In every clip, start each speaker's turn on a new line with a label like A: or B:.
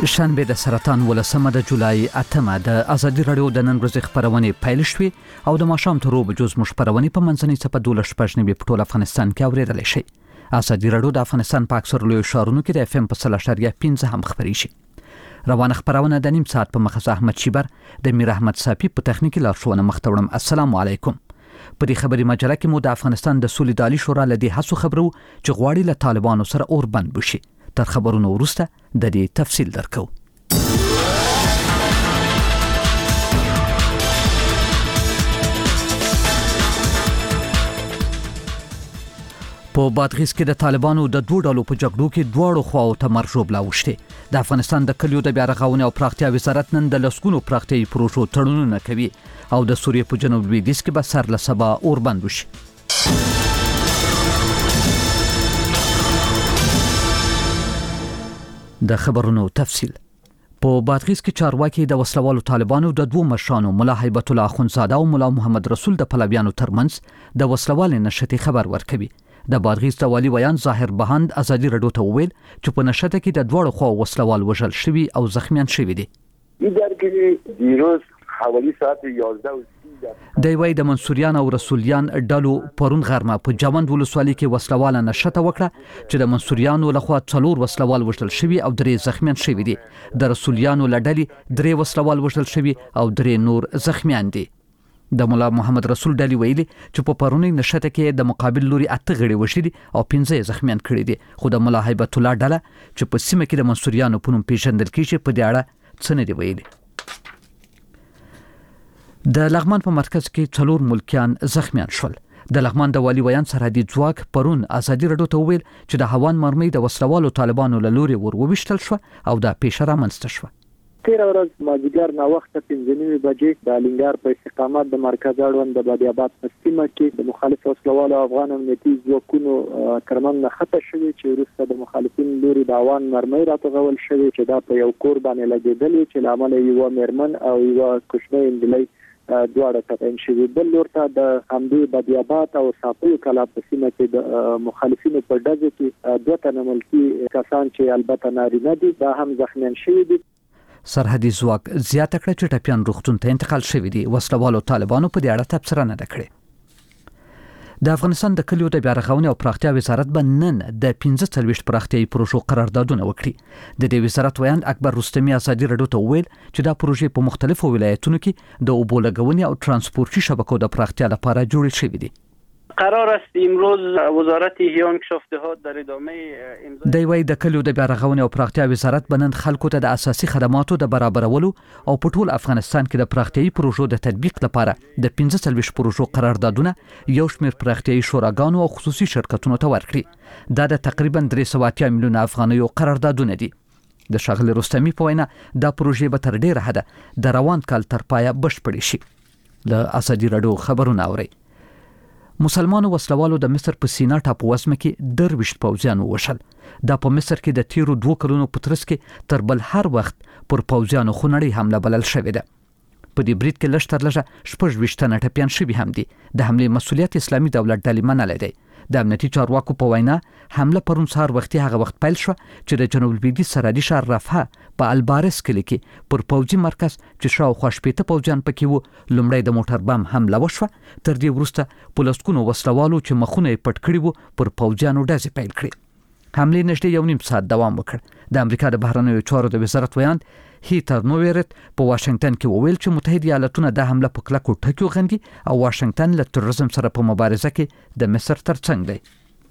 A: شنبه د سرطان 18 د جولای 8 د ازادي رادیو د نن ورځې خبرونه پیل شوې او د ماښام تر روبه جز مشپرونه په منځنۍ صفه 12 په ټول افغانستان کې اوریدل شي. ازادي رادیو د افغانستان په اکثر لوی ښارونو کې د FM په 0.5 هم خبري شي. روانه خبرونه د نیم ساعت په مخه احمد شیبر د میر احمد صافي په تخنیکی لارښوونه مختوړم. السلام علیکم. په دې خبري مجله کې مو د افغانستان د سولې د عالی شورا لدی هڅو خبرو چې غواړي له طالبانو سره اور بند بشي. تر خبرونو وروسته د دې تفصیل درکو. په بادغیس کې د طالبانو د دوه ډلو په جګړو کې دواړو خواو ته مرګ ژوبلا وشته. د افغانستان د کلیو د بیا رغونې او پراختیا وزارت نن د لسګونو پراختیايي پروژو تړونونه کوي او د سوریې په جنوب لویدیځ کې به سر له سبا اور بند وشي. د خبرونو تفصیل. په بادغیس کې چارواکي د وسلوالو طالبانو د دوه مشرانو ملا هیبت الله اخونزاده او ملا محمد رسول د پلویانو ترمنځ د وسلوال نشته خبر ورکوي. د بادغیس د والی بیان ظاهر بهاند ازادي رادیو ته وویل چې په نشته کې د دوړو خو وسلوال وژل شوی او زخمیان شوی دي.
B: درګي دیروز حوالی ساعت 11
A: د وی د منصوریان او رسولیان ډلو پرون غرمه په جوند ولسوالۍ کې وسلواله نشته وکړه چې د منصوریانو لخوا 4 وسلوال وژل شوی او 3 زخمیان شوی دي. د رسولیانو لړلې 3 وسلوال وژل شوی او 3 نور زخمیان دي. د مولا محمد رسول ډلی ویلي چې په پرونی نشته کې د مقابل لوري 8 غړي وشلي او 15 زخمیان کړي دي. خو د مولا هیبت الله ډله چې په سیمه کې د منصوریانو په نوم پیژندل کیږي په دې اړه څه نه دی ویلي. د لغمان په مرکز کې 4 ملکیان زخمیان شول. د لغمان د والی ویان سرحدي ځواک پرون ازادي رادیو ته ویل چې د هوان مرمۍ د وسلوالو طالبانو له لوري ورويشتل شو او د پیښه رامنځته شو.
C: تیر ورځ مازیګر نا وخت 15 بجې د لنګار په استقامت د مرکز اړوند د بادیاباد په سیمه کې د مخالف وسلوالو افغان امنیتي ځواکونو ترمن خطه شوی چې وروسته د مخالفین لوري د هوان مرمۍ راتغول شوی چې دا په یو کور باندې لګیدلې چې لامل یو مرمن او یو کوچنی اندلې دواړه تقین شوی. بل ورته د همدې بادیاباد او صافیو کلا په سیمه کې د مخالفینو په ډزو کې 2 تنه ملکی کسان چې البته نارینه دي دا هم زخمیان شوی دي.
A: سرحدي ځواک زیاته کړه چې ټپيان روغتون ته انتقال شوی دي. وسلوالو طالبانو په دې اړه تبصره نه کړې. د افغانستان د کلیو د بیا رغونې او پراختیا وزارت به نن د 15 پراختیايي پروژو قراردادونه وکړي. د دې وزارت ویان اکبر رستمی ازادي رادیو ته ویل چې دا پروژې په مختلفو ولایتونو کې د اوبو لګونې او ترانسپورتي شبکو د پراختیا لپاره جوړې شوې دي.
D: قرار است امروز وزارت احیا و انکشاف دهات در ادامه
A: د وی د کلیو د بیا رغونې او پراختیا وزارت بنن خلکو ته د اساسي خدماتو د برابرولو او په ټول افغانستان کې د پراختیايي پروژو د تطبیق لپاره د 15 پروژو قراردادونه یو شمېر پراختیايي شوراګانو او خصوصي شرکتونو ته ورکړي. دا د تقریبا 380 میلیون افغانیو قراردادونه دي. د شاغلي رستمی په وینا دا پروژې به تر ډیره حده د روان کال تر پایه بشپړې شي. له ازادي رادیو خبرونه اوري. مسلمانو وسلوالو د مصر په سینا ټاپو وسمه کې 23 پوځیان وشل. دا په مصر کې د تیرو 2 کلونو په ترڅ کې تر بل هر وخت پر پوځیانو خونړی حمله بلل شوې ده. په دې برید کې لږ تر لږه 16 تنه ټپيان شوي هم دي. د حمله مسؤلیت اسلامي دولت ډلې منلې دی. د امنیتي چارواکو په وینا حمله پرون سهار وختي هغه وخت پیل شو چې د جنوب لویدیځ سرحدي ښار رفح په البارس کې پر پوځي مرکز چې شاوخوا 15 پوځیان پکې وو لومړی د موټر بم حمله وشوه. تر دې وروسته پولیسونو وسلوالو چې مخونه یې پټ کړي وو پر پوځیانو ډزې پیل کړې. حمله نږدې 1.5 ساعت دوام وکړ. د امریکا د بهرنیو چارو د وزارت ویان هیتر نوویرت په واشنگټن کې وویل چې متحده ایالاتونه د حمله په کلکو ټکو غندي او واشنگټن له تروریزم سره په مبارزه کې د مصر ترڅنګ دی.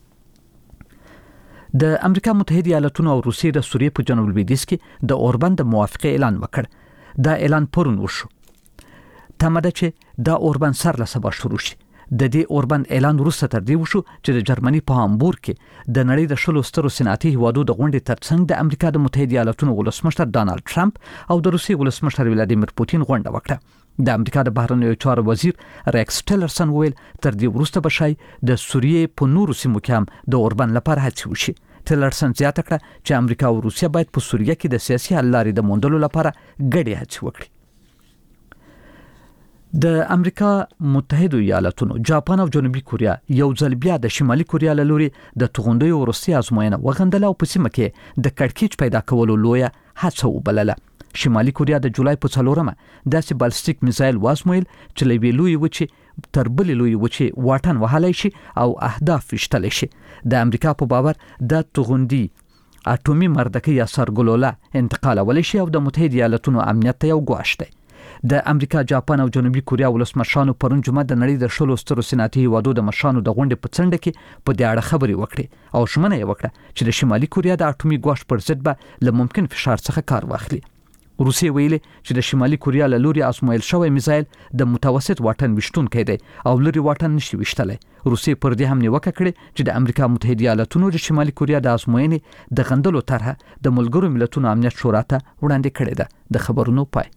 A: د امریکا متحده ایالاتونو او روسیې د سوریې په جنوب لویدیځ کې د اوربند د موافقه اعلان وکړ. دا اعلان پرون وشو. تمه ده چې دا اوربند سر له سبا شروع شي. د دې اوربند اعلان وروسته تر دې وشو چې د جرمني په هامبورګ کې د نړۍ د 10 سترو صنعتي هیوادو د غونډې ترڅنګ د امریکا د متحده ایالاتونو ولسمشر ډانلډ ټرمپ او د روسیې ولسمشر ولادیمیر پوتین غونډه وکړه. د امریکا د بهرنیو چارو وزیر ریکس ټیلرسن ویل تر دې وروسته به شای د سوریې په نورو سیمو کې هم د اوربند لپاره هڅې وشي. ټیلرسن زیاته کړه چې امریکا او روسیه باید په سوریه کې د سیاسي حل لارې د موندلو لپاره ګډې هڅې وکړي. د امریکا متحده ایالاتونو، جاپان او جنوبي کوریا یو ځل بیا د شمالي کوریا له لوري د توغندیو وروستي ازموینه وغندله او په سیمه کې د کړکېچ پیدا کولو لویه هڅه وبلله. شمالي کوریا د جولای په 4 داسې بالستیک میزایل وازمویل چې له ویلوي وچې تر بلې لوی وچې واټن وهلای شي او اهداف وشتلی شي. د امریکا په باور د توغندي اټومي مردکه یا سرګلوله انتقالولی شي او د متحده ایالاتونو امنیت ته یو ګواښ دی. د امریکا، جاپان او جنوبي کوریا ولسمشرانو پرون جمعه د نړۍ د 10 سترو صنعتي هیوادو د مشرانو د غونډې په څنډه کې په دې اړه خبرې وکړې او شمنه یې وکړه چې د شمالي کوریا د اټومي ګواښ پر ضد به له ممکن فشار څخه کار واخلي. روسیه ویلي چې د شمالي کوریا له لوري ازمویل شوی میزایل د متوسط واټن وشتونکی دی او لري واټن نشي وشتلی. روسیه پر دې هم نیوکه کړې چې د امریکا متحده ایالاتونو د شمالي کوریا د ازموینې د غندلو طرحه د ملګرو ملتونو امنیت شورا ته وړاندې کړې ده. د خبرونو پای.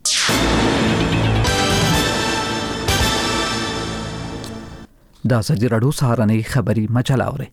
A: د ازادي راډیو سهارنۍ خبری مجله اورئ.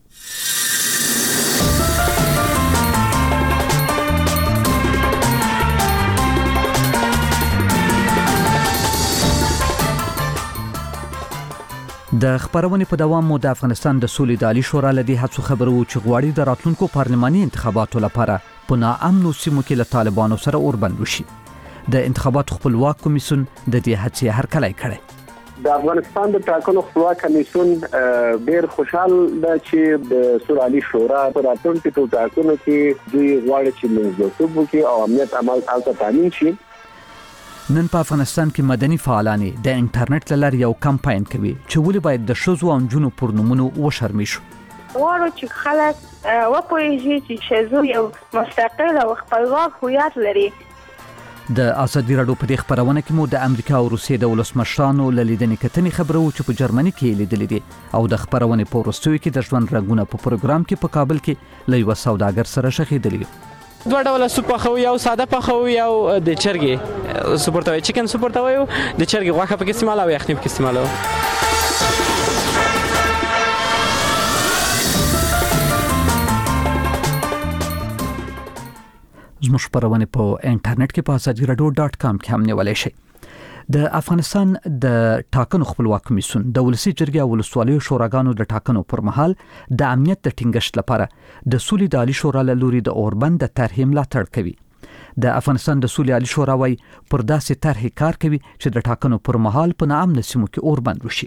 A: د خبرونې په دوام مو د افغانستان د سولې د عالی شورا لدی هڅو خبرو چې غواړي د راتلونکو پارلماني انتخاباتو لپاره په ناامنو سیمو کې له طالبانو سره اوربند وشي. د انتخاباتو خپلواک کمیسیون د دې هڅې هرکلی کړی.
B: د افغانستان د ټاکنو خپلواک کمیسیون ډېر خوشحال ده چې د سولې عالی شورا په راتلونکو ټاکنو کې دوی غواړي چې منځګړیتوب وکړي او امنیت عمل هلته تامین شي.
A: نن په افغانستان کې مدني فعالان د انټرنیټ لپاره یو کمپاین کوي چې ولې باید د شوزو او نجونو پر نومونو وشرمي شو.
E: غواړو چې خلک وپوهیږي چې شوزو یو مستقل او خپلواک هویت لري.
A: د ازادي راډیو په دې خبرونه کې مو د امریکا او روسیې د ولسمشرانو له لیدنې کتنې خبرو چې په جرمني کې لیدلې دي او د خبرونه په وروستیو کې د ژوند رنګونه په پروګرام کې په کابل کې له یو سوداګر سره شخېدلی.
F: دوه ډوله سوپ پخوي، یو ساده پخوي او د چرګې سوپ ورته وایي، چکن سوپ ورته وایي، د چرګې غوښه پکې استعمالوي او یخني پکې استعمالوي.
A: زموږ خبرونه په انټرنیټ کې په azadieradio.com کې هم نیولای شئ. د افغانستان د ټاکنو خپلواک کمیسیون د ولسی جرګې او ولسوالیو شوراګانو د ټاکنو پر مهال د امنیت د ټینګښت لپاره د سولې د عالی شورا له لوري د اوربند د طرحې ملاتړ کوي. د افغانستان د سولې عالی شورا وايي پر داسې طرحې کار کوي چې د ټاکنو پر مهال په ناامن سیمو کې اوربند وشي.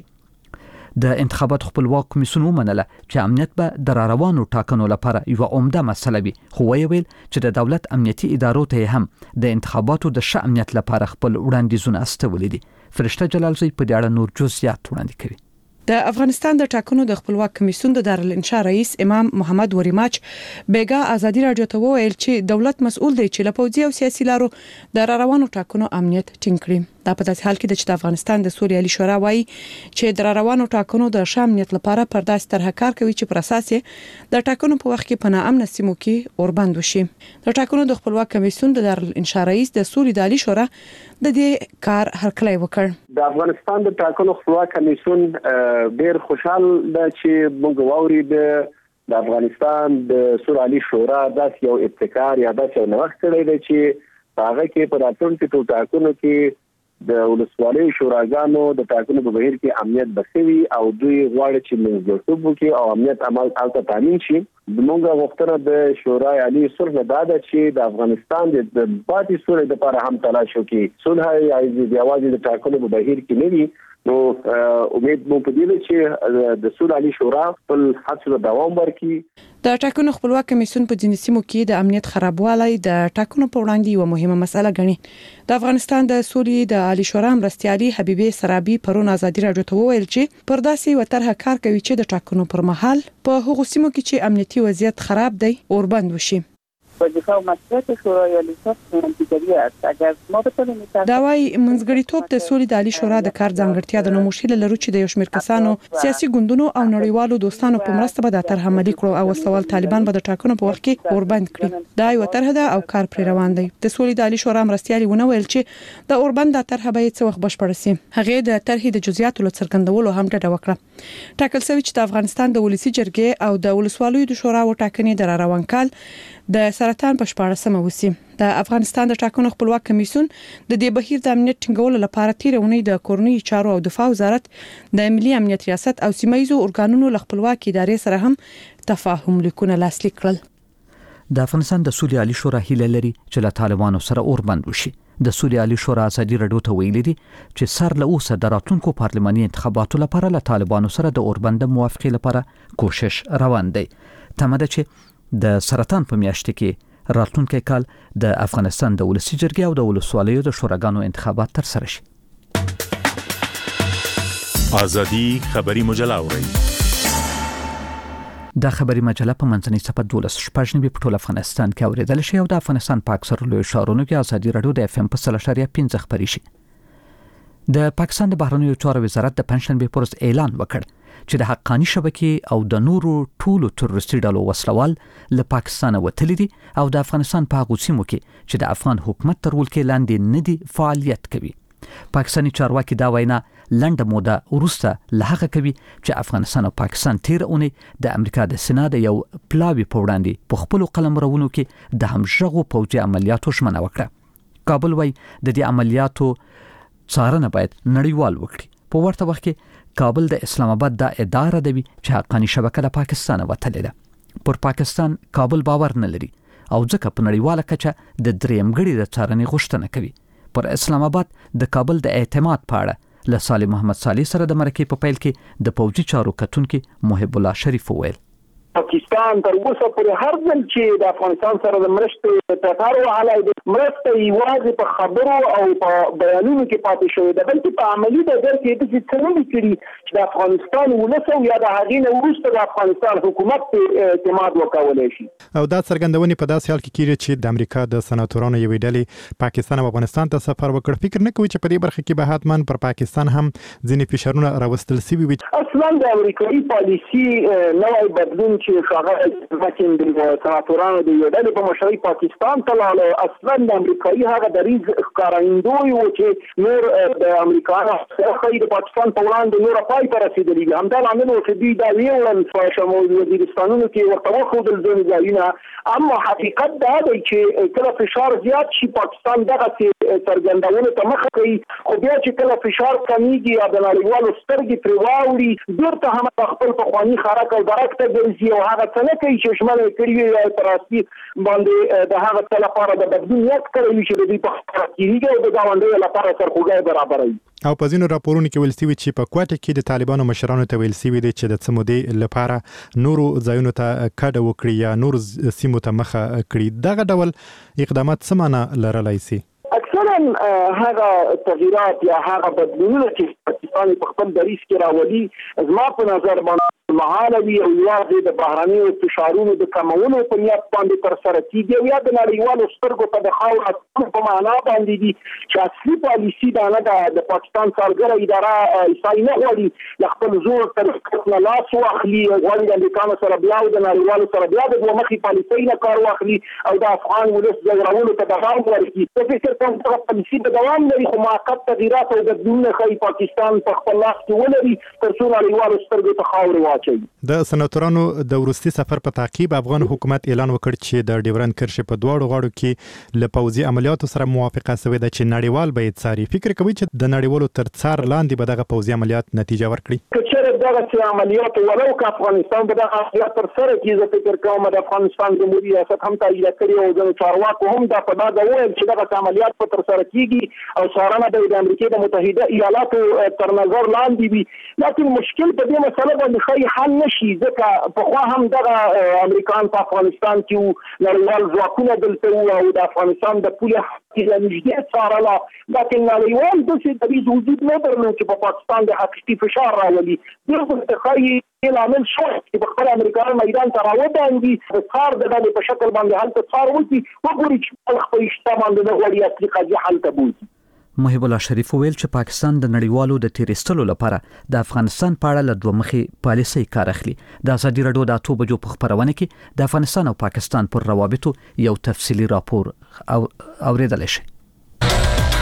A: د انتخابات خپلواک کمیسیون ومنله چې امنیت به د روانو ټاکنو لپاره یو عمده مسله وي، خو ویل چې د دولت امنیتي ادارو ته هم د انتخاباتو د ښه امنیت لپاره خپل وړاندیزونه استولي دي. فرشته جلالزی په دې اړه نور جزئیات وړاندې کوي.
G: د افغانستان د ټاکنو د خپلواک کمیسیون د دارالانشا رئیس امام محمد وریماچ بیګا ازادي راډیو ته وویل چې دولت مسؤل دی چې له پوځي او سیاسي لارو د روانو ټاکنو امنیت ټینګ کړي. دا په داسې حال کې چې د افغانستان د سولې عالی شورا وايي چې د روانو ټاکنو د ښه امنیت لپاره پر داسې طرحه کار کوي چې پر اساس د ټاکنو په وخت کې په ناامن سیمو کې اوربند وشي. د ټاکنو د خپلواک کمیسیون د دارالانشا رئیس د سولې د عالی شورا د دې کار هرکلی وکړ.
B: د افغانستان د ټاکنو خپلواک کمیسیون ډېر خوشحال ده چې موږ واوري د افغانستان د سولې عالی شورا داسې یو ابتکار یا داسې یو نوښت کړی دی چې هغه کې په راتلونکو ټاکنو کې د ولسوالیو شوراګانو د ټاکنو په بهیر کې امنیت بسوي او دوی غواړي چې منځګړیتوب وکړي او امنیت عمل هلته تامین شي. زموږ غوښتنه د شورای عالی صلح دا ده چې د افغانستان د پاتې سولې لپاره هم تلاش وکړي. صلح یوازې د ټاکنو په بهیر کې نه وي. نو امید مو په دې چې د سولې عالی شورا خپل هڅو ته دوام ورکړي.
G: د ټاکنو خپلواک کمیسیون په ځینې سیمو کې د امنیت خرابوالی د ټاکنو په وړاندې یو مهمه مسله ګڼي. د افغانستان د سولې د عالی شورا مرستیالي حبیبه سرابي پرون ازادي راډیو ته وویل چې پر داسې و طرحه کار کوي چې د ټاکنو پر مهال په هغو سیمو کې چې امنیتي وضعیت خراب دی اوربند وشي.
E: وظیفه و مسئولیت شورای عالی صلح منځګړی است. اگر ما بتوانیم
G: دا وايي منځګړیتوب د سولې د عالی شورا د کار ځانګړتیا د نوموشي لرو چې د یو شمېر کسانو سیاسي ګوندونو او نړیوالو دوستانو په مرسته به د طرح عملي کړو او سوال طالبان به د ټاکنو په وخت کې اوربند کړي. دا یو طرح ده او کار پر روان دی. د سولې د عالی شورا مرستیالي ونه ویل چې د اوربند د طرح به څه وخت بشپړ شي. هغه د طرحې د جزئیاتو څرګندولو هم ډډه وکړه. ټاکل شوی چې د افغانستان د ولسی جرګې او د ولسوالیو د شورا و ټاکنې د روان کال د سرطان په 14مه وسی. د افغانستان د ټاکنو خپلواک کمیسیون د دې بهیر د امنیت ټینګولو لپاره تیرونی د کورنۍ چارو او دفاع وزارت د ملي امنیت ریاست او سیمایزو ارګانونو له خپلواک ادارې سره هم تفاهم لیکونه لاسلیک کړل.
A: د افغانستان د سولې عالی شورا هیله لري چې له طالبانو سره اوربند وشي. د سولې عالی شورا ازادي رادیو ته ویلي دي چې سر له اوسه د راتلونکو پارلماني انتخاباتو لپاره له طالبانو سره د اوربند موافقه لپاره کوشش روان دی. تمه ده چې د سرطان په میاشت کې راتلونکي کال د افغانستان د ولسی جرګې او د ولسوالیو د شوراګانو انتخابات تر سره شي.
H: ازادي خبري مجله اوري.
A: دا خبري مجله په منځنۍ صفحه 12 شپږ په ټول افغانستان کې اوریدل شي او د افغانستان په اکثر لوی ښارونو کې ازادي رادیو د FM په 3.15 خبري شي. د پاکستان د بهرنیو چارو وزارت د پنځشنبه پر ورځ اعلان وکړ چې د حقانی شبکې او د نورو ټولو تروریستي ډلو وسلوال له پاکستان وتلي دي او د افغانستان په هغو سیمو کې چې د افغان حکومت تر ولکې لاندې نه دي فعالیت کوي. پاکستاني چارواکي دا وینا لنډه موده وروسته له هغه کوي چې افغانستان او پاکستان تیر اونۍ د امریکا د سېنات یو پلاوی په وړاندې په خپل قلمرونو کې د همغږو پوځي عملیاتو ژمنه وکړه. کابل وايي د دې عملیاتو څارنه باید نړیوال وکړي. په ورته وخت کې کابل د اسلام آباد د اداره دوي چې حقانی شبکه له پاکستان وتلې ده. پر پاکستان کابل باور نه لري او ځکه په نړیواله کچه د درېمګړي د څارنې غوښتنه کوي. پر اسلام آباد د کابل د اعتماد په اړه له صالح محمد صالح سره د مرکې په پیل کې د پوځي چارو کتونکو محب الله شریف وویل
B: پاکستان تر اوسه پورې هر ځل چې د افغانستان سره د مرستې تطار وهلای د مرستې یوازې په خبرو او په بیانونو کې پاتې شوی ده، بلکې په عملي ډګر کې د څه کړي چې د افغانستان ولسو یا د هغې نه وروسته د افغانستان حکومت په اعتماد وکولای شي.
I: او دا څرګندونې په داسې حال کې کیږي چې د امریکا د سناتورانو یوې ډلې پاکستان او افغانستان ته سفر وکړ. فکر نه کوي چې په دې برخه کې به حتماً پر پاکستان هم ځینې فشارونه راوستل شوي وي؟
B: اصلا د امریکایي پالیسي نوی بدلون چې ښاغلی مکین د سناتورانو د یوې ډلې په مشرۍ پاکستان ته لاړل، اصلا د امریکایي هغه دریځ ښکارندوی و چې نور د امریکایانو ښایي د پاکستان په وړاندې نوره پای ته رسېدلي وي. همدا لامل و چې دوی دا ویوړل په شمال وزیرستانونو کې ورته وښودل ځینې ځایونه. اما حقیقت دا دی چې کله فشار زیات شي پاکستان دغسې څرګندونو ته مخه کوي، خو بیا چې کله فشار کمیږي یا د نړیوالو سترګې پرې واوړي بېرته هم خپل پخواني خرک او درک ته ګرځي او هغه څه نه کوي چې ژمنه یې کړې وي یا په راستي باندې د هغه څه لپاره د بدلون نیت کړی وي چې د دوی په خبره کېږي او د ګاونډیو لپاره سرخوږی برابروي.
I: او په ځینو راپورونو کې ویل شوي چې په کوټه کې د طالبانو مشرانو ته ویل شوي دي چې د څه مودې لپاره نورو ځایونو ته کډه وکړي یا نورو سیمو ته مخه کړي. دغه ډول اقدامات څه معنی لرلی شي؟
B: اکثرا هغه تغییرات یا هغه بدلونونه چې پاکستان په خپل دریځ کې راولي زما په نظر باندې مهاله وي او یوازې د بهرنیو فشارونو د کمولو په نیت باندې ترسره کېږي او یا د نړیوالو سترګو ته د خاورو اچولو په معنا باندې دي چې اصلي پالیسي دا نه ده. د پاکستان څارګره اداره عیسایي نه غواړي له خپل زور تر نه لاس واخلي، غواړي د امریکانو سره بیا او د نړیوالو سره بیا د دوه مخي پالیسۍ نه کار واخلي او د افغان ولس ځورولو ته دوام ورکړي. زه فکر کوم دغه پالیسي به دوام لري خو موقت تغییرات او بدلونونه ښایي پاکستان په خپل لاس کې ولري تر څو نړیوالو سترګو ته خاورې واچوي.
I: د سناتورانو د وروستي سفر په تعقیب افغان حکومت اعلان وکړ چې د ډیورند کرښې په دواړو غاړو کې له پوځي عملیاتو سره موافقه شوې ده چې نړیوال به یې څاري. فکر کوي چې د نړیوالو تر څار لاندې به دغه پوځي عملیات نتیجه ورکړي؟
B: که چېرې دغسې عملیات ولو که افغانستان به دغه عملیات ترسره کړي، زه فکر کوم د افغانستان جمهوري ریاست هم تایید کړې او ځینو چارواکو هم دا په ډاګه وویل چې دغسې عملیات به ترسره کېږي او څارنه به د امریکې د متحده ایالاتو تر نظر لاندې وي. لکن مشکل په دې مسله باندې ښایي حل نه شي ځکه پخوا هم دغه امریکایان په افغانستان کې نړیوال ځواکونه دلته وو او د افغانستان د پولې له نږدې څارله، لکن نړیوال داسې دریځ وجود نه درلود چې په پاکستان د حقیقي فشار راولي. دې ښایي لامل شو چې په خپل امریکایان میدان ته راودانګي د څار د ډلې په شکل باندې هلته څار وکړي، وګوري چې خپل شته باندې نه غواړي اصلي قضیه هلته بوځي.
A: محب الله شریف ویل چې پاکستان د نړیوالو د تیرستلو لپاره د افغانستان په اړه له دوه مخي پالیسۍ کار اخلي. د ازادي رادیو د 8 بجو په خبرونه کې د افغانستان او پاکستان پر روابطو یو تفصیلي راپور اوریدل شي.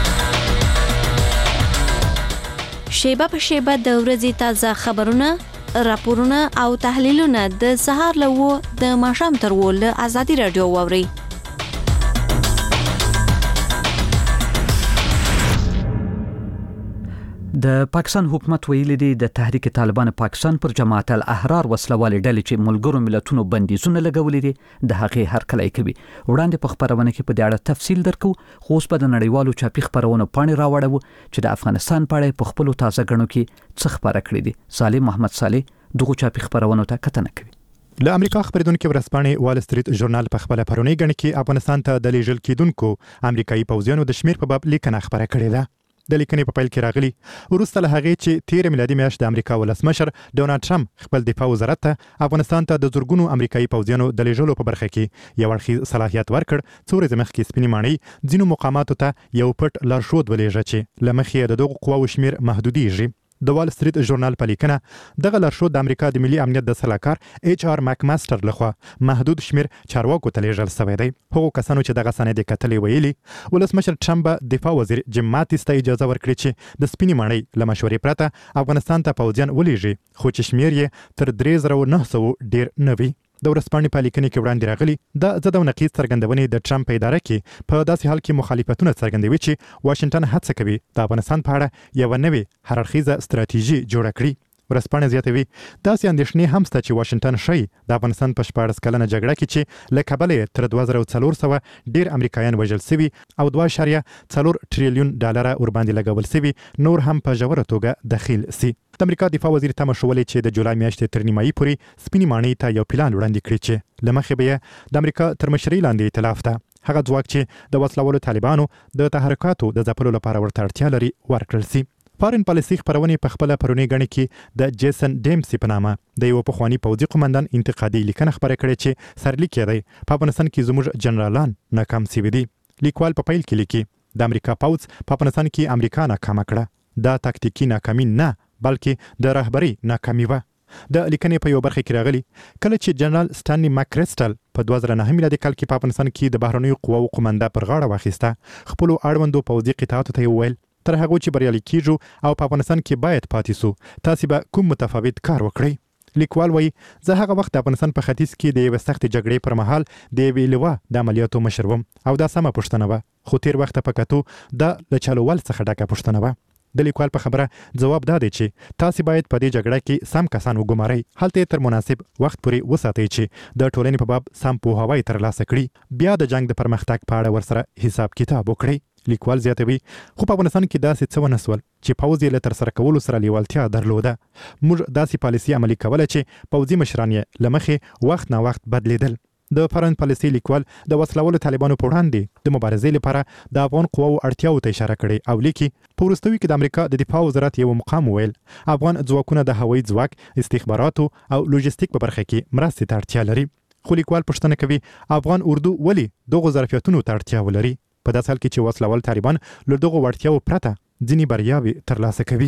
J: شیبه په شیبه د ورځې تازه خبرونه راپورونه او تحلیلونه د سهار له 9 د ماښام تر 10 له ازادي رادیو واوري.
A: د پاکستان حکومت ویلي دی د تحریک طالبان پاکستان پر جماعت الاحرار وسلوال ډلې چې ملګرو ملتونو بندیزونه لګولې دي د هغې هرکلی کوي. وړاندې په خبرونه کې په دې اړه تفصیل درکو، خو اوس به د نړیوالو چاپي خبرونو پاڼې راوړو چې د افغانستان په اړه په خپلو تازه غړو کې څه خبره کړې دي. صالح محمد صالح دغه چاپي خبرونو ته کتنه کوي.
I: له امریکا خبرونکو ورځپاڼې وال سټریټ ژورنال په خپل پرونی غړ کې افغانستان ته د لیږل کېدونکو امریکایي پوځیانو د شمیر په باب لیکنه خبره کړې ده. د لیکنې په پیل کې راغلي وروسته له هغې چې 13 میلادي میاشت د امریکا ولسمشر ډونالد ټرمپ خپل دفاع وزارت ته افغانستان ته د زورګونو امریکایي پوځیانو د لیږلو په برخه کې یو اړخیز صلاحیت ورکړ، څو ورځې مخکې سپینې ماڼۍ ځینو مقاماتو ته یو پټ لارښود ولېږه چې له مخې د دغو قواو شمیر محدودیږي. د وال سټریټ ژورنال په لیکنه دغه لارښود د امریکا د ملي امنیت د سلاکار HR ماکماستر لخوا محدود شمیر چارواکو ته لیږل شوی دی. هغو کسانو چې دغه سند کتلې ویلي ولسمشر ټرمپ دفاع وزیر جیم ماتیس ته اجازه ورکړي چې د سپینې ماڼۍ له مشورې پرته افغانستان ته پوځیان ولېږي، خو چې شمیر یې تر 3900 ډیر نه وي. د ورځپاڼې په لیکنه کې وړاندې راغلي د ضد او نقیض څرګندونې د ټرمپ په اداره کې په داسې حال کې مخالفتونه څرګندوي چې واشنگټن هڅه کوي د افغانستان په اړه یو نوې هررخیزه ستراتیژي جوړه کړي. ورځپاڼه زیاتوي داسې اندېښنې هم شته چې واشنگټن شي د افغانستان په 14 کلنه جګړه کې چې له کابل تر 2400 ډیر امریکایان وژل شوي او 2.4 ټریلیون ډالر ورباندې لګول شوي نور هم په ژوره توګه دخیل سي. د امریکا دفاع وزیر تمه شولې چې د جولای میاشتې تر نیمایي پورې سپینې ماڼۍ ته یو پلان وړاندې کړي چې لمخې به د امریکا تر مشرۍ لاندې ائتلاف ته هغه ځواک چې د وسلوالو طالبانو د تحرکاتو د ځپلو لپاره ورته اړتیا لري ورکړل سي. فارن پالیسي خبرونه په خپل پرونی غړي کې د جیسن ډیمسي په نامه د یو پخوانی پوځي قومندان انتقادي لیکنه خبره کړې چې سرلیک یې دی په افغانستان کې زموږ جنرالان ناکام شوي دي. لیکوال په پیل کې لیکي د امریکا پوځ په افغانستان کې امریکا ناکام کړه، دا تاکتیکي ناکامي نه بلکې د رهبري ناکامي و. د لیکنې په یو برخه کې راغلي کله چې جنرال سټانلي ماکریسټل په 2009 میلادي کال کې په افغانستان کې د بهرنیو قواو قومنده پر غاړه واخیسته، خپل اړوندو پوځي قطاعاتو ته وویل تر هغه چې بریالي کیږو او په افغانستان کې باید پاتې سو، تاسو به کوم متفاوت کار وکړئ. لیکوال وایي زه هغه وخت د افغانستان په ختیځ کې د یو سخت جګړې پر مهال د یوې لوا د عملیاتو مشر وم او دا سمه پوښتنه وه، خو تیر وخت په کتو دا له چلوول څخه ډکه پوښتنه وه. د لیکوال په خبره جواب دا دی چې تاسو باید په دې جګړه کې سم کسان وګمارئ، هلته تر مناسب وخت پورې وساتئ چې د ټولنې په باب سم پوهاوی ترلاسه کړي، بیا د جنگ د پرمختګ په اړه ورسره حساب کتاب وکړي. لیکوال زیاتوي خو په افغانستان کې داسې څه ونه سول چې پوځ یې له ترسره کولو سره لیوالتیا درلوده. موږ داسې پالیسي عملي کوله چې پوځي مشران یې له مخې وخت نه وخت بدلیدل. د فارن پالیسي لیکوال د وسلوالو طالبانو په وړاندې د مبارزې لپاره د افغان قواو اړتیاو ته اشاره کړې او لیکي په وروستیو کې د امریکا د دفاع وزارت یو مقام ویل افغان ځواکونه د هوایي ځواک، استخباراتو او لوجستیک په برخه کې مرستې ته اړتیا لري. خو لیکوال پوښتنه کوي افغان اردو ولې دغه ظرفیتونو ته اړتیا ولري په داسې حال کې چې وسلوال طالبان له دغه وړتیاو پرته ځینې بریاوې ترلاسه کوي.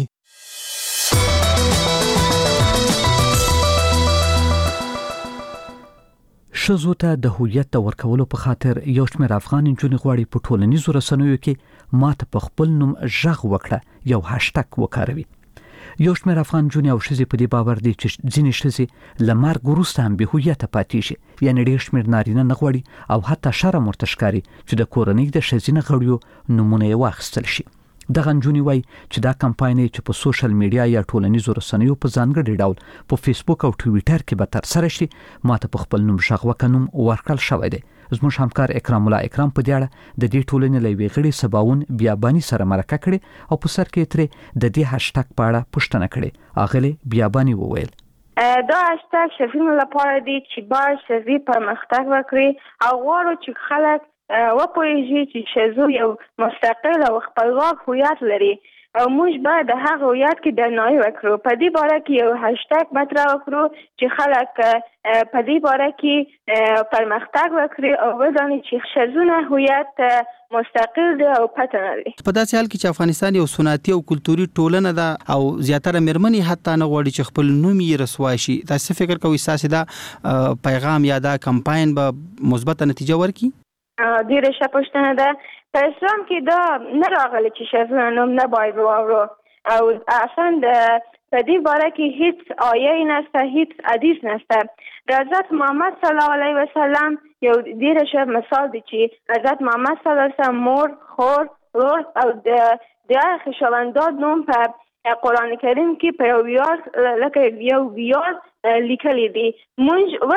A: ښځو ته د هویت د ورکولو په خاطر یو شمېر افغان نجونې غواړي په ټولنیزو رسنیو کې ماته په خپل نوم غږ وکړه یو هاشټګ وکاروي. یو شمېر افغان نجونې او ښځې په دې باور دي چې ځینې ښځې له مرګ وروسته هم بې هویته پاتې شي، یعنې ډېر شمېر نارینه نه غواړي او حتی شرم ورته ښکاري چې د کورنۍ د ښځینه غړیو نومونه یې واخیستل شي. دغه نجونې وایي چې دا کمپاین چې په سوشل میډیا یا ټولنیزو رسنیو په ځانګړي ډول په فیسبوک او ټویټر کې به ترسره شي، ماته په خپل نوم غږ وکړه نوم ورکړل شوی دی. زموږ همکار اکرام الله اکرام په دې اړه د دې ټولنې له یوې غړي سباون بیاباني سره مرکه کړې او په سر کې ترې د دې هاشټګ په اړه پوښتنه کړې. اغلې بیاباني وویل
E: دا هاشټګ شفیق لپاره دی چې باید شفیق پرمختګ وکړي او غواړو چې خلک وپوهیږي چې ښځو یو مستقل او خپلواک هویت لري او موږ باید د هغه هویت کې درناوی وکړو. په دې باره کې یو هاشټګ مطرح وکړو چې خلک په دې باره کې پرمختګ وکړي او وزني چې ښځونه هویت مستقل دی او پته نه لري.
K: په داسې حال کې چې افغانستان یو سنتي او کلتوري ټولنه ده او زیاتره مېرمنې حتی نه غواړي چې خپل نوم یې رسوا شي، تاسو فکر کوئ ستاسو دا پیغام یا دا کمپاین به مثبت نتیجه ورکړي؟
E: ډیره ښه پوښتنه ده. په اسلام کې دا نه راغلی چې ښځو نوم نه باید واورو او اصلا د په دې باره کې هیڅ آیه نشته، هیڅ حدیث نشته. د حضرت محمد صلی الله علیه وسلم یو ډیر ښه مثال دی چې حضرت محمد صلی الله علیه وسلم مور، خور، ورور او د خویشاوندان نوم په قرآن کریم کې په یو ویار لیکلی دی. مونږ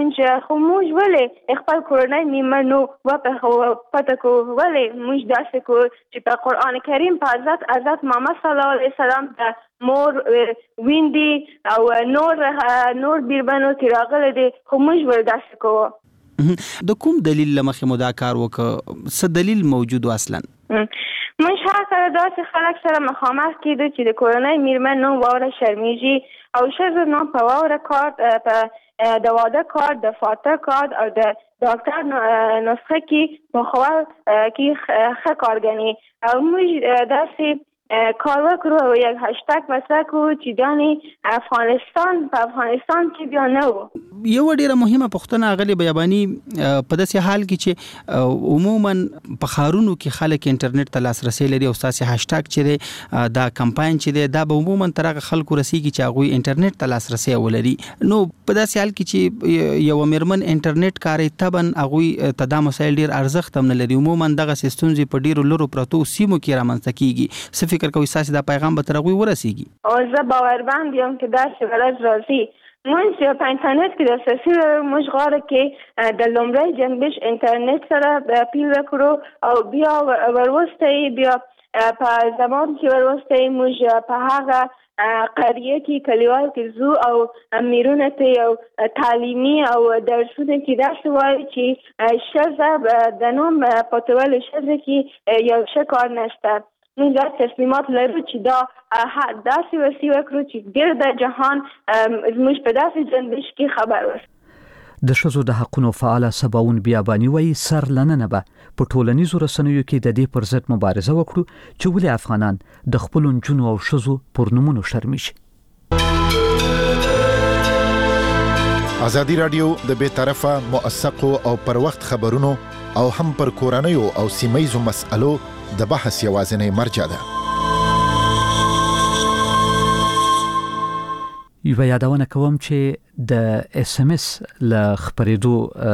E: ولې خپل کورنۍ میرمنو پته کو، ولې مونږ داسې کو چې په قرآن کریم په حضرت محمد صلی الله علیه وسلم د مور، ویندې او نور بیربنو چې راغلی دی، خو مونږ ول داسې کوو.
K: د کوم دلیل لمخې مو دا کار وکړ؟ څه دلیل موجود و اصلا؟
E: مونږ هر کله داسې خلک سره مخامخ کېدو چې د کورنۍ میرمن نوم واوره شرمیږي او ښځو نوم په واوره کارت، په د واده کارت، د فاتح کارت او د ډاکټر نسخه کې مخول کې ښه کار ګڼي. او موږ داسې کار وکړو او یک هشتگ مطرح کړو چې ګانې په افغانستان کې بیا نه و.
K: یو ډیره مهمه پوښتنه غلي بیاباني په داسې حال کې چې عموما په ښارونو کې خلک انټرنیټ ته لاسرسي لري او تاسو هشتگ چې دا کمپاین چې دا به عموما ترغه خلکو رسیږي چې هغه انټرنیټ ته لاسرسي ولري. نو په داسې حال کې چې یو میرمن انټرنیټ کاري تبن هغه تدا مسایل ډیر ارزښت هم نه لري. عموما دغه سیستم په ډیرو لورو پروتو سیمو کې رامنځته کیږي. فکر کوي ساسي دا پیغام به ترغوي ورسیږي؟
E: او زه باورمند یم چې دا څه راځي. مونږ په انټرنیټ کې د اساسي موږ غواړو کې د لومړی جنبش انټرنیټ سره پیل وکړو او بیا وروسته بیا په زمان کې وروسته موږ په هغه قریه کې کلیوال کې زو او میرونه ته یو تعلیمي او درسونه کې داسې وایي چې ښځه د نوم پټول ښځه کې یو ښه کار نشته. موږ دا تصمیمات لرو چې دا داسې وسیله وکړو چې ډېر د جهان زموږ په داسې جنبش کې خبر وشي.
A: د ښځو د حقونو فعاله سباون بیاباني وایي سر لننه به په ټولنیزو رسنیو کې د دې پر ضد مبارزه وکړو چې ولې افغانان د خپلو نجونو او ښځو پر نومونو شرمیږي.
L: ازادي راډیو د بې طرفه، موثقو او پر وخت خبرونو او هم پر کورنیو او سیمه‌یزو مسألو د بحث یوازینی مرجع ده.
A: یو یادونه کوم چې د اس ام اس ل خبرېدو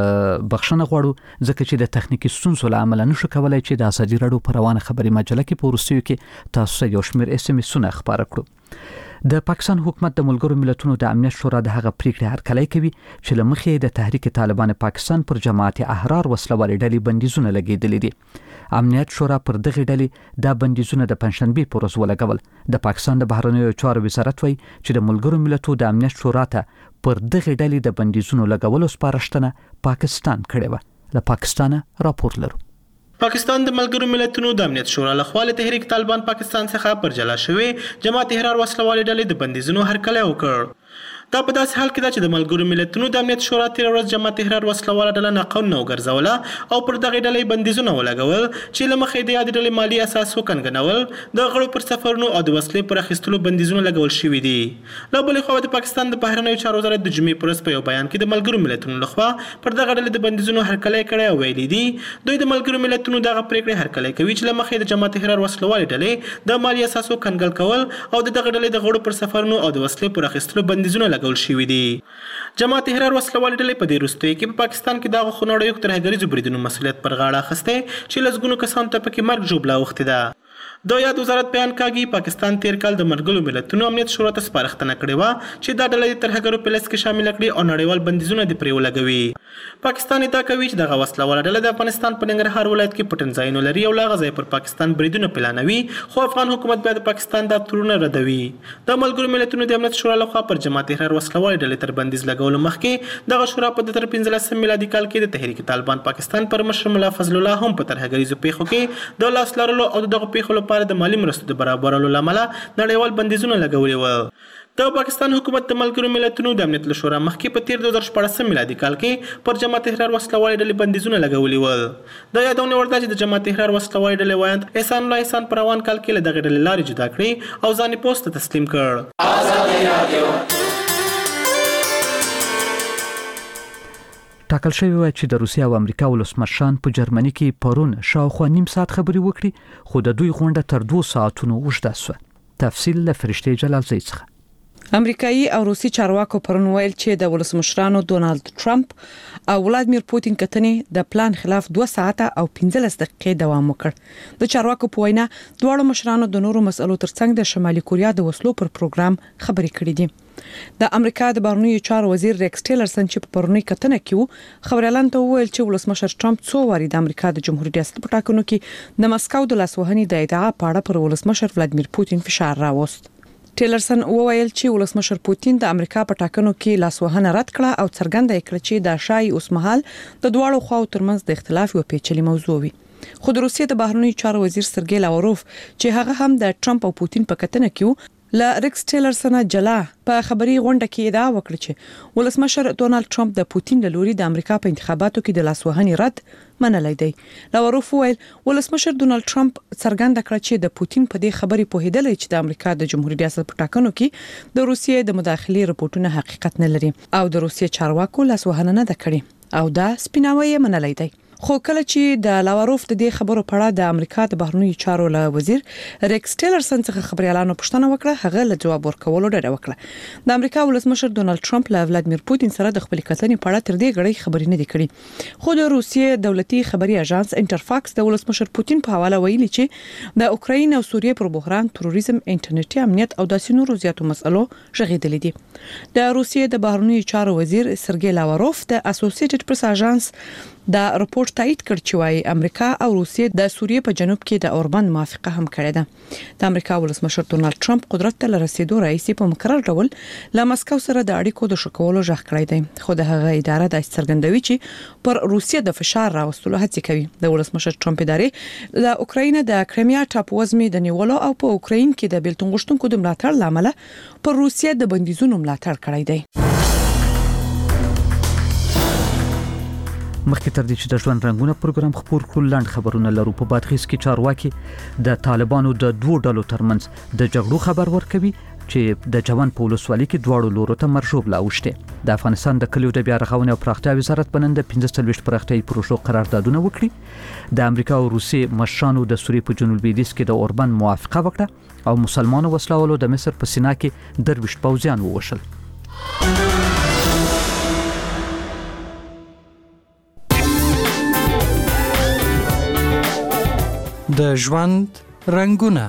A: بخښنه غواړو ځکه چې د تخنیکی ستونزو له امله نشو کولای چې د ازادي راډیو په روانه خبري مجله کې په وروستیو کې تاسو یو شمېر اس ام اسونه خبره کړو. د پاکستان حکومت د ملګرو ملتونو د امنیت شورا د هغه پریکړې هرکلی کوي چې له مخې د تحریک طالبان پاکستان پر جماعت احرار وسلوالې ډلې بندیزونه لګېدلې دي. امنیت شورا پر دغه ډلې د بندیزونه د پنځشنبه پر ورځ ولګول. د پاکستان د بهرنیو چارو وزارت وایي چې د ملګرو ملتونو د امنیت شورا ته پر دغه ډلې د بندیزونو لګولو سپارښتنه پاکستان کړې و. له پاکستانه راپور لرو.
M: پاکستان د ملګرو ملتونو د امنیت شورا له خوا له تحریک طالبان پاکستان څخه پر جلا شوی جماعت احرار وسلوالې ډلې د بندیزونو هرکلی وکړ. دا په داسې حال کې ده چې د ملګرو ملتونو د امنیت شورا تیر ورځ جماعت احرار وسلواله ډله ناقانونه وګرځوله او پر دغه ډلې بندیزونه ولګول چې له مخې د یادې ډلې مالی اساس وکنګنول، د غړو پر سفرونو او د وسلې پر اخیستلو بندیزونه لګول شوي دي. له بلې خوا د پاکستان د بهرنیو چارو وزارت د جمعې پر ورځ په یو بیان کې د ملګرو ملتونو لخوا پر دغه ډلې د بندیزونو هرکلی کړی او ویلي دي دوی د ملګرو ملتونو دغه پریکړې هرکلی کوي چې له مخې د جماعت احرار وسلوالې ډلې د مالی اساسو کنګل کول او د دغه ډلې د غړو پر سفرونو او د وسلې پر اخیستلو بندیزونه لګول شوي دي. جماعت احرار وسلوالې ډلې په دې وروستیو کې په پاکستان کې د خونړیو ترهګریزو بریدونو مسؤلیت پر غاړه اخیستی چې لسګونو کسانو ته پکې مرګ ژوبله اوښتې ده. د یاد وزارت بیان کاږي پاکستان تیر کال د ملګرو ملتونو امنیت شورا ته سپارښتنه کړې وه چې دا ډله د ترهګرو په لست کې شامل کړي او نړیوال بندیزونه دې پرې ولګوي. پاکستان ادعا کوي چې دغه وسلواله ډله د افغانستان په ننګرهار ولایت کې پټن ځایونه لري او له هغه ځایه پر پاکستان بریدونه پلانوي، خو افغان حکومت بیا د پاکستان دا تورونه ردوي. د ملګرو ملتونو د امنیت شورا لخوا پر جماعت احرار وسلوالې ډلې تر بندیز لګولو مخکې دغه شورا په 2015 میلادي کال کې د تحریک طالبان پاکستان پر مشر ملا فضل الله هم په ترهګریزو پیښو کې د لاس لرلو او دغه پیښو لپاره د مالی مرستو د برابرولو لامله نړیوال بندیزونه لګولي ول. د پاکستان حکومت د ملګرو ملتونو د امنیت شورا مخکې په تیر 2014 میلادي کال کې پر جماعت احرار وسلوالې ډلې بندیزونه لګولي ول. د یادونه وړ ده چې د جماعت احرار وسلوالې ډلې وایند احسان الله احسان په روان کال کې له دغه ډلې لارې جدا کړې او ځان پوسټ ته تسلیم کړ.
A: ټاکل شوی و چې د روسیې او امریکا ولسمشران په جرمني کې پرون شاوخوا نیم ساعت خبرې وکړي، خو د دوی غونډه تر 2 ساعتونو اوږده شوه. تفصیل له فرشته جلالزی څخه.
G: امریکایي او روسي چارواکو پرون ویل چې د ولسمشرانو ډونالد ټرمپ او ولادمیر پوتین کتنې د پلان خلاف 2 ساعته او 15 دقیقې دوام وکړ. د چارواکو په وینا دواړو مشرانو د نورو مسلو ترڅنګ د شمالي کوریا د وسلو پر پروګرام خبرې کړې دي. د امریکا د بهرنیو چارو وزیر ریکس ټیلرسن چې په پرونی کتنه کې خبريالان ته ویل چې ولسمشر ټرمپ څو واري د امریکا د جمهوریت ریاست په ټاکنو کې د مسکو د لاسوهنې د ادعا په اړه پر ولسمشر ولادمیر پوتین فشار راوست. ټیلرسن وویل چې ولسمشر پوتین د امریکا په ټاکنو کې لاسوهنه رد کړه او څرګنده کړه چې دا شای اوسمهال د دواړو خواو ترمنځ د اختلاف یو پیچلې موضوع وي. خو د روسیې د بهرنیو چارو وزیر سرګی لاوروف چې هغه هم د ټرمپ او پوتین په کتنه کې ل ریکس ټیلرسن جلا په خبري غونډه کې ادعا وکړه چې ولسمشر ډونالد ټرمپ د پوتین له لوري د امریکا په انتخاباتو کې د لاسوهنې رد منلای دی. لاوروف ویل ولسمشر ډونالد ټرمپ څرګنده کړه چې د پوتین په دې خبري پوهیدل چې د امریکا د جمهوریت ریاست په ټاکنو کې د روسیې د مداخلې رپورټونه حقیقت نه لري او د روسیې چارواکو لاسوهنه نه ده کړې او دا سپیناوی منلای دی. خو کله چې د لاوروف د دې خبرو په اړه د امریکا د بهرنیو چارو له وزیر ریکس ټیلرسن څخه خبريالانو پوښتنه وکړه هغه له جواب ورکولو ډډه وکړه. د امریکا ولسمشر ډونالد ټرمپ له ولادمیر پوتین سره د خپل کتنې په اړه تر دې غړي خبرې نه دي کړې. خو د روسیې دولتي خبري اژانس انټرفاکس د ولسمشر پوتین په حواله ویلي چې د اوکراین او سوریې پر بحران تروریزم انټرنیټي امنیت او د سینورو زیاتو مسلو ژغېدلې دي. د روسیې د بهرنیو چارو وزیر سرګی لاوروف د اسوسییټډ پریس اژانس دا رپورت تایید کړ چې وايي امریکا او روسیې د سوریې په جنوب کې د اوربند موافقه هم کړې ده. د امریکا ولسمشر ډونالد ټرمپ قدرت ته رسیدو رئیس په مقرر ډول له مسکو سره د اړیکو د شکولو ژغ کړی دی. خو د هغه اداره د څرګندوي چې پر روسیې د فشار راوستلو هڅه کوي. د ولسمشر ټرمپ ادارې د اوکراین د کرایمیا ټاپووزمې د نیولو او په اوکراین کې د بیلتون غوښتونکو د ملاتړ لامل پر روسیې د بندیزونو ملاتړ کړی دی.
A: مخکې تر دې چې د ژوند رنگونه پروګرام خبر کړو لاند خبرونه لرو. په بادغیس کې چارواکي د طالبانو د دوه ډلو ترمنځ د جګړو خبر ورکوي چې د جوان په ولسوالۍ کې دواړو لورو ته مرشوب لاوښته. د افغانستان د کلیو د بیا رغونې او پراختیا وزارت بنند 15 پراختیايي پروژو قراردادونه وکړي. د امریکا او روسیې مشرانو د سوریې په جنوب لویدیځ کې د اوربند موافقه وکړه او مسلمانانو وسلوالو د مصر په سینا کې درویش پوځیان ووشل.
N: د ژوند رنگونه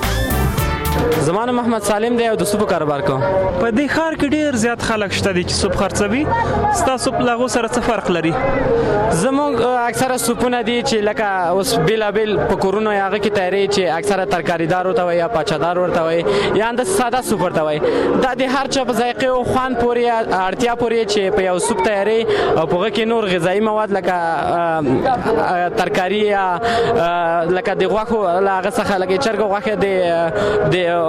F: زمانه محمد سالم دی او د سوپ کاروبار کوم.
O: په دې ښار کې ډیر زیات خلک شته دي چې سوپ خرڅوي. ستاسو په لغو سره څه فرق لري؟
F: زموږ اکثره سوپونه دي چې لکه اوس بیلابل په کورونو هغه کې تیاری چې اکثره ترکاریدار ورته وي یا پاچادار ورته وي یا اند ساده سوپ ورته وي. دا د هر چا په ذائقه او خوان پورې اړتیا پورې چې په یو سوپ تیاری او په هغه کې نور غذایی مواد لکه ترکاری یا لکه د غوښو هغه څخه لکه چرګ غوښه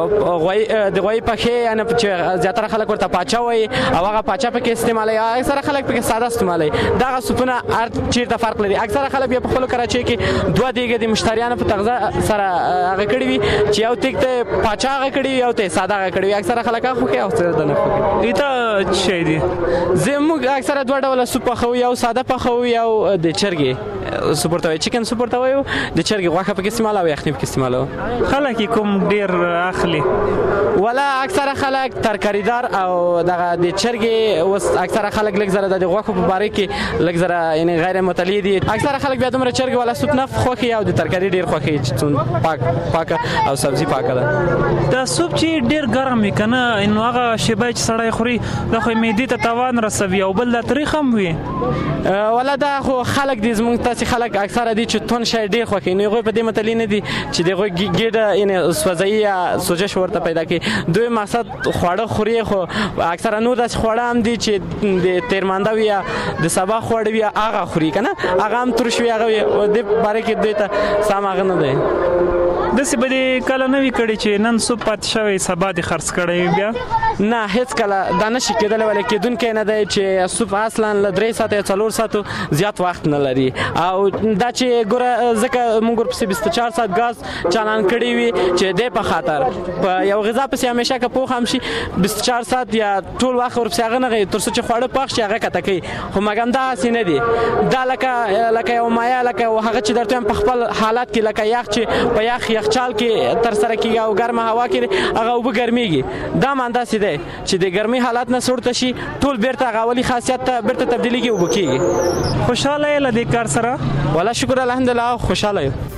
F: د غوی پخې ان چې زیاتره خلک ورته پاچا وي او هغه پاچا پکې استعمالي. اکثره خلک پکې ساده استعمالي. دا سوپونه هر چیرته فرق لري. اکثره خلک په خپل کراچۍ کې دوه دیګه د مشتریانو په تغذیه سره هغه کړی وي چې یو تک ته پاچا هغه کړی یو ته ساده هغه کړی. اکثره خلک خو کې او سره نه کوي.
O: ایته شي دي
F: زموږ اکثره دوه ډول سوپ خو یو ساده پخو یو د چرګي سوپ ورته چکن سوپ ورته وي د چرګي غوښه پکې استعمال او یخني پکې استعمالو.
O: خلک کوم ډیر اخلي
F: ولا اکثره خلک ترکاریدار او دغه د چرګي اوس اکثره خلک لږ زره د غوښو په باره کې لږ زره یعنی غیر مطلع دي. اکثره خلک بیا دومره چرګ ولا سوپ نه خوخي او د ترکاری ډیر خوخي چې پاک او سبزی پاکه ده.
O: دا سوپ چې ډیر ګرم وي کنه نو هغه شیبه چې سړی خوري د خو معدې ته تاوان رسوي او بل د تاریخ هم وي.
F: ولا دا خو خلک دي زمونږ تاسو خلک اکثره دي چې تون شي ډیر خوخي نو غوي په دې مطلع نه دي چې دغه ګډه یعنی سوځي یا سوجش ورته پیدا کی. دوی مقصد خواړه خوري خو اکثره نو د خواړه هم دي چې د تیرمانده وي یا د سبا خواړه وي هغه خوري کنه هغه هم ترش وي هغه د باره کې دوی ته سم هغه نه دی.
O: د څه بده کله نوې کړي چې نن سوپ پات شوی سبا د خرڅ کړي بیا
F: نه هیڅ کله دا نشي کېدل ولې کېدونکې نه دی چې سوپ اصلا ل 3 ساعته 4 ساعتو زیات وخت نه لري او دا چې ګوره ځکه موږ په 24 ساعت غاز چالان کړی وي چې د په خاطر په یو غذا په همیشه که پوخ هم شي 24 ساعت یا ټول وخت ورپسې هغه نه غي تر څو چې خواړه پخ شي هغه کته کوي. خو مګم دا سینه دي دا لکه یو مایا لکه هغه چې درته په خپل حالت کې لکه یخ چې په یخچال کې تر سره کیږي او ګرمه هوا کې هغه وب ګرميږي. دا ماندا سي دی چې د ګرمي حالات نه سورته شي ټول بیرته غاولي خاصیت ته بیرته تبدیلی کې وبکیږي.
O: خوشاله یې لدې کار سره؟
F: ولا شکر الحمدلله خوشاله یم.